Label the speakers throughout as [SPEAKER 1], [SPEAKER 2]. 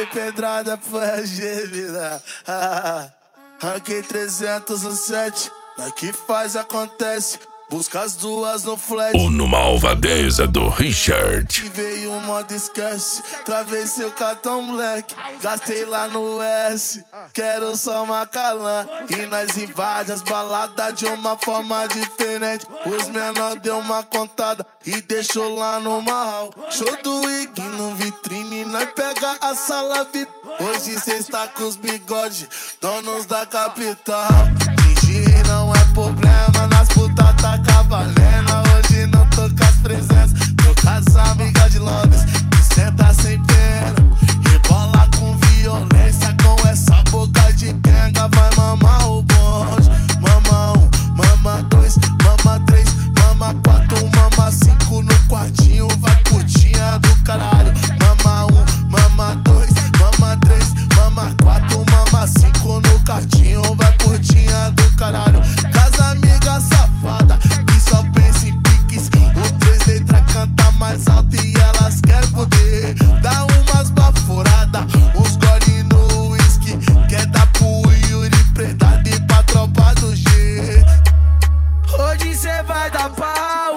[SPEAKER 1] levei pedrada, foi a gemida. Ranquei 307, que faz acontece. Busca as duas no flat.
[SPEAKER 2] Ou numa alvadeza do Richard.
[SPEAKER 1] Veio o modo esquece. Travei seu cartão black. Gastei lá no S. Quero só uma calã. E nós invade as baladas de uma forma diferente. Os menor deu uma contada e deixou lá no mal. Show do Ig no vitrine. Nós pega a sala VIP. Hoje cê está com os bigodes, donos da capital. Fingir não é problema, nas putas tá cavalena. Hoje não tô com as presenças, tô com as amigas de Londres que senta sem pena, rebola com violência. Com essa boca de quenga vai mamar o bonde. Mama 1, mama 2, mama 3, mama 4, mama 5 no quartinho, vai putinha do caralho. Mama 1, mama 2, mama 3, mama 4, mama 5 no quartinho, vai putinha do caralho. Casa amiga safada que só pensa em piques. O 3 letra canta mais alto e elas querem poder. Dá umas baforadas, uns gole no whisky. Quer dar pro Yuri Predado e pra tropa do G. Hoje cê vai dar pau,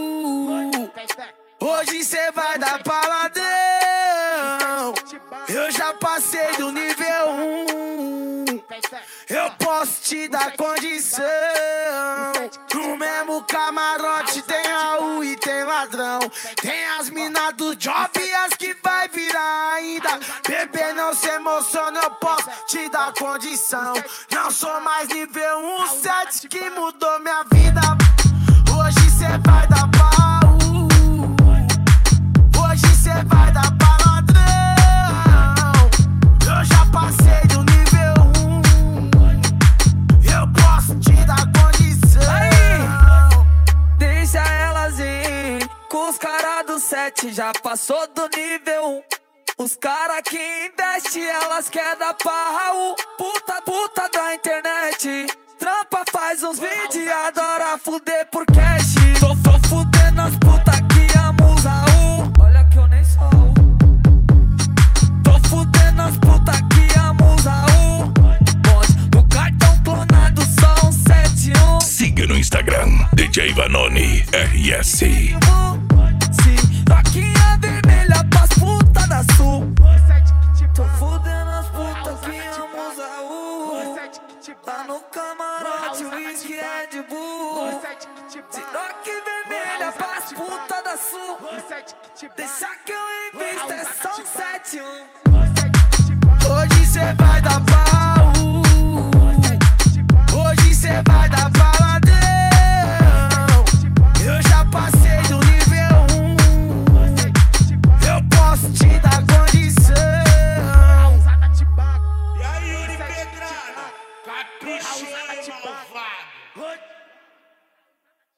[SPEAKER 1] hoje cê vai dar paladão. Eu já passei do nível 1, eu posso te dar condição. No mesmo camarote tem Raul e tem ladrão. Tem as minas do job e as que vai virar ainda. Bebê, não se emociona, eu posso te dar condição. Não sou mais nível 1, 7 que mudou minha vida. Hoje cê vai dar pau, hoje cê vai dar pau. Eu já passei do nível 1, eu posso te dar condição. Aí, deixa elas ir, com os caras do 7 já passou do nível 1. Os caras que investem, elas querem dar pau. Puta da internet, trampa, faz uns vídeos e adora fuder por cash. Tô fudendo as putas que amam os Raul. Olha que eu nem sou Raul. Tô fudendo as putas que amam os Raul. Bonde do cartão clonado são 71.
[SPEAKER 2] Siga no Instagram, DJ Vanoni RS.
[SPEAKER 1] Toquinha vermelha pras putas da Sul. Tô fudendo as putas que amam os Raul. Tá no camarote, whisky Red Bull. Toque vermelha pras putas da Sul. Deixa que